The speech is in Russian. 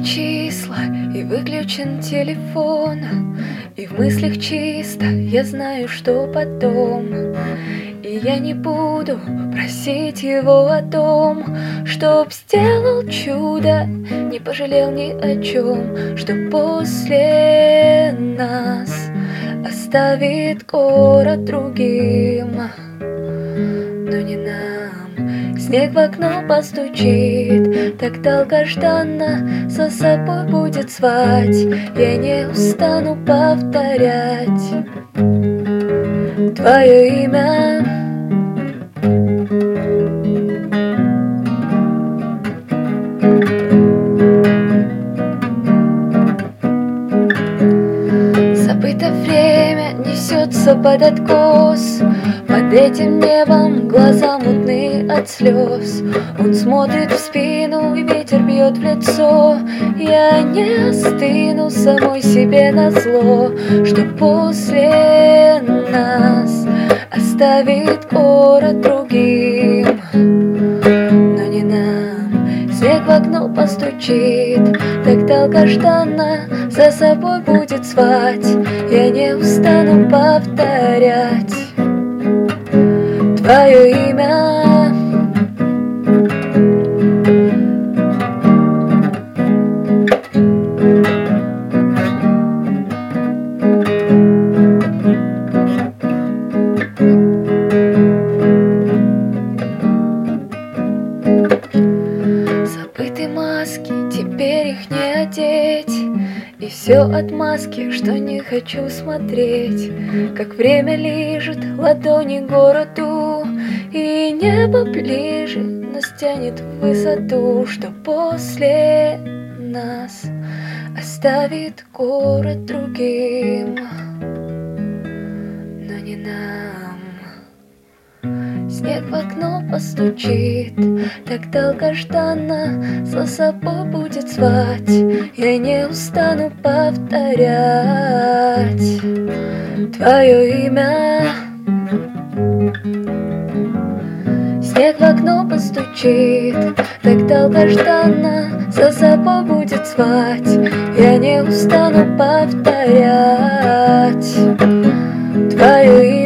числа и выключен телефон, и в мыслях чисто я знаю, что потом. И я не буду просить его о том, чтоб сделал чудо, не пожалел ни о чем, что после нас оставит город другим. Но не нам. Снег в окно постучит так долгожданно, за собой будет звать. Я не устану повторять твое имя. Забыто время несется под откос, под этим небом глаза мутны от слез. Он смотрит в спину, и ветер бьет в лицо. Я не остыну самой себе назло, что после нас оставит город другим. Но не нам. Снег в окно постучит так долгожданно, за собой будет звать. Я не устану повторять твое имя. Забыты маски, теперь их не одеть, и все от маски, что не хочу смотреть. Как время лижет ладони городу, и небо ближе нас тянет в высоту, что после нас оставит город другим. Но не нам. Снег в окно постучит так долгожданно, за собой будет звать. Я не устану повторять твое имя. Снег в окно постучит так долгожданно, за собой будет звать. Я не устану повторять твое имя.